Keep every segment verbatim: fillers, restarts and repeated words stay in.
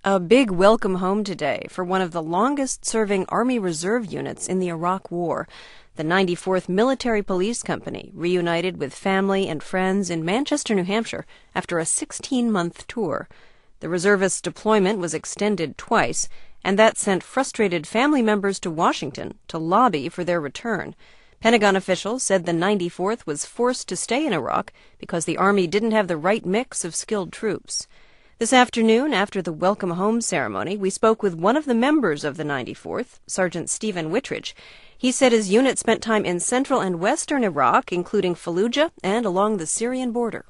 A big welcome home today for one of the longest-serving Army Reserve units in the Iraq War. The ninety-fourth Military Police Company reunited with family and friends in Manchester, New Hampshire after a sixteen-month tour. The reservists' deployment was extended twice, and that sent frustrated family members to Washington to lobby for their return. Pentagon officials said the ninety-fourth was forced to stay in Iraq because the Army didn't have the right mix of skilled troops. This afternoon, after the welcome home ceremony, we spoke with one of the members of the ninety-fourth, Sergeant Stephen Wittridge. He said his unit spent time in central and western Iraq, including Fallujah and along the Syrian border.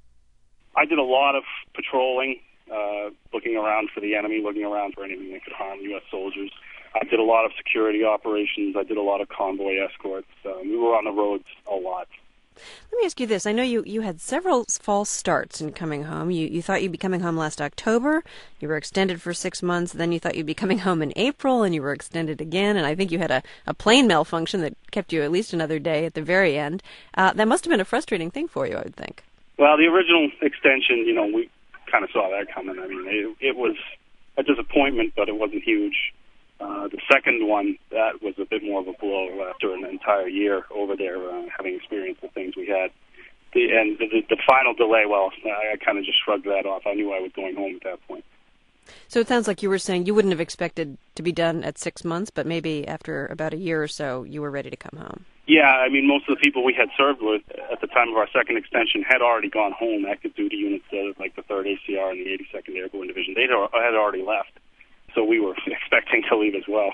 I did a lot of patrolling, uh, looking around for the enemy, looking around for anything that could harm U S soldiers. I did a lot of security operations. I did a lot of convoy escorts. Um, we were on the roads a lot. Let me ask you this. I know you, you had several false starts in coming home. You you thought you'd be coming home last October. You were extended for six months. Then you thought you'd be coming home in April, and you were extended again. And I think you had a, a plane malfunction that kept you at least another day at the very end. Uh, that must have been a frustrating thing for you, I would think. Well, the original extension, you know, we kind of saw that coming. I mean, it, it was a disappointment, but it wasn't huge. Uh, the second one, that was a bit more of a blow after an entire year over there, uh, having experienced the things we had. The, and the, the final delay, well, I, I kind of just shrugged that off. I knew I was going home at that point. So it sounds like you were saying you wouldn't have expected to be done at six months, but maybe after about a year or so, you were ready to come home. Yeah, I mean, most of the people we had served with at the time of our second extension had already gone home. Active duty units, uh, like the third A C R and the eighty-second Airborne Division, they had already left. So we were expecting to leave as well.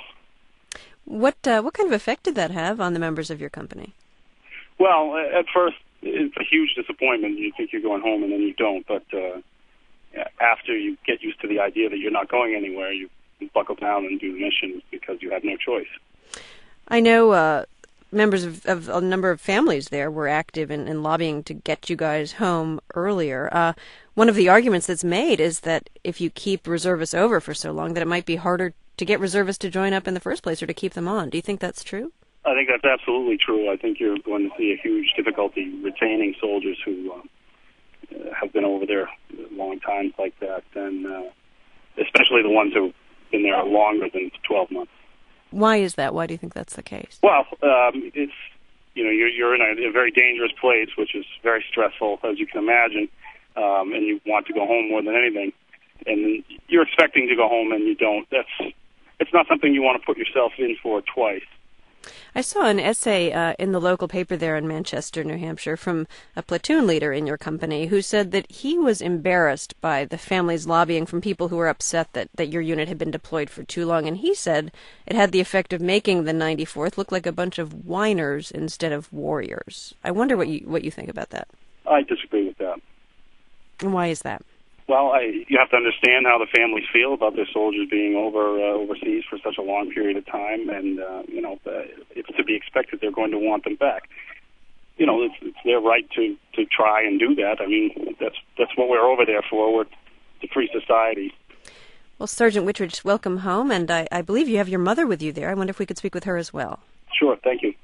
What uh, what kind of effect did that have on the members of your company? Well, at first, it's a huge disappointment. You think you're going home, and then you don't. But uh, after you get used to the idea that you're not going anywhere, you buckle down and do the mission because you have no choice. I know uh, members of, of a number of families there were active in, in lobbying to get you guys home earlier. Uh, one of the arguments that's made is that if you keep reservists over for so long, that it might be harder to get reservists to join up in the first place or to keep them on. Do you think that's true? I think that's absolutely true. I think you're going to see a huge difficulty retaining soldiers who um, uh, have been over there long times like that, and uh, especially the ones who've been there longer than twelve months. Why is that? Why do you think that's the case? Well, um, it's, you know, you're, you're in a, a very dangerous place, which is very stressful, as you can imagine. Um, and you want to go home more than anything, and you're expecting to go home and you don't. That's it's not something you want to put yourself in for twice. I saw an essay uh, in the local paper there in Manchester, New Hampshire, from a platoon leader in your company who said that he was embarrassed by the family's lobbying from people who were upset that, that your unit had been deployed for too long, and he said it had the effect of making the ninety-fourth look like a bunch of whiners instead of warriors. I wonder what you what you think about that. I disagree with that. And why is that? Well, I, you have to understand how the families feel about their soldiers being over uh, overseas for such a long period of time, and uh, you know, uh, it's to be expected they're going to want them back. You know, it's, it's their right to, to try and do that. I mean, that's that's what we're over there for. We're the free society. Well, Sergeant Wittridge, welcome home, and I, I believe you have your mother with you there. I wonder if we could speak with her as well. Sure, thank you.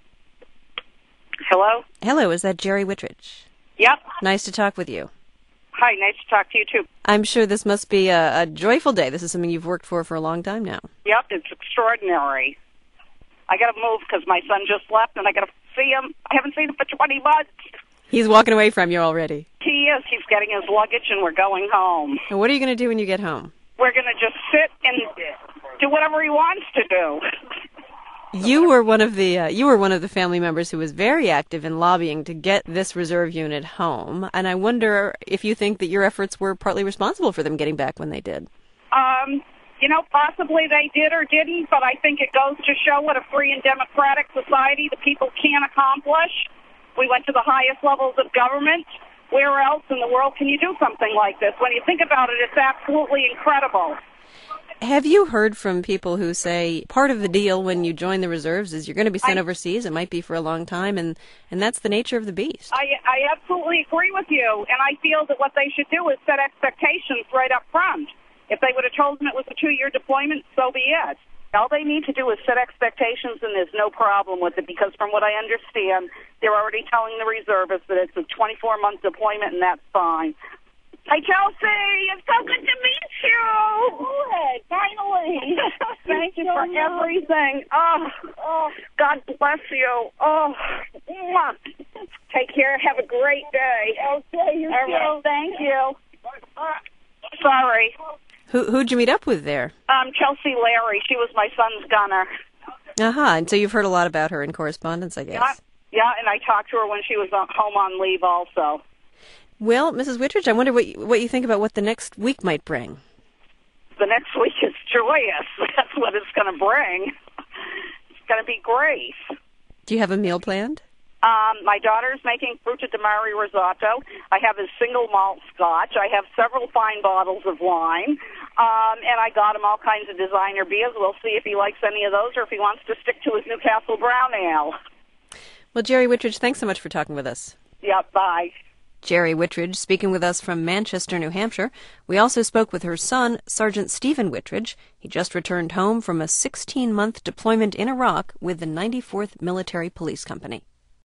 Hello? Hello, is that Jerry Wittridge? Yep. Nice to talk with you. Hi, nice to talk to you, too. I'm sure this must be a, a joyful day. This is something you've worked for for a long time now. Yep, it's extraordinary. I got to move because my son just left, and I got to see him. I haven't seen him for twenty months. He's walking away from you already. He is. He's getting his luggage, and we're going home. And what are you going to do when you get home? We're going to just sit and do whatever he wants to do. You were one of the uh, you were one of the family members who was very active in lobbying to get this reserve unit home, and I wonder if you think that your efforts were partly responsible for them getting back when they did. Um, you know, possibly they did or didn't, but I think it goes to show what a free and democratic society the people can accomplish. We went to the highest levels of government. Where else in the world can you do something like this? When you think about it, it's absolutely incredible. Have you heard from people who say part of the deal when you join the reserves is you're going to be sent I, overseas, it might be for a long time, and, and that's the nature of the beast? I, I absolutely agree with you, and I feel that what they should do is set expectations right up front. If they would have told them it was a two-year deployment, so be it. All they need to do is set expectations, and there's no problem with it, because from what I understand, they're already telling the reservists that it's a twenty-four month deployment, and that's fine. Hi, Chelsea. It's so good to meet you. thank you for everything. Oh, oh, God bless you. Oh, mwah. Take care. Have a great day. Okay, you All right, thank you. Uh, sorry. Who, who'd you meet up with there? Um, Chelsea Larry. She was my son's gunner. Uh-huh, and so you've heard a lot about her in correspondence, I guess. Yeah, yeah, and I talked to her when she was home on leave also. Well, Missus Wittridge, I wonder what you, what you think about what the next week might bring. The next week is joyous. That's what it's going to bring. It's going to be great. Do you have a meal planned? Um, my daughter's making Fruta de Mare risotto. I have a single malt scotch. I have several fine bottles of wine. Um, and I got him all kinds of designer beers. We'll see if he likes any of those or if he wants to stick to his Newcastle Brown Ale. Well, Jerry Wittridge, thanks so much for talking with us. Yep, bye. Jerry Wittridge speaking with us from Manchester, New Hampshire. We also spoke with her son, Sergeant Stephen Wittridge. He just returned home from a sixteen-month deployment in Iraq with the ninety-fourth Military Police Company.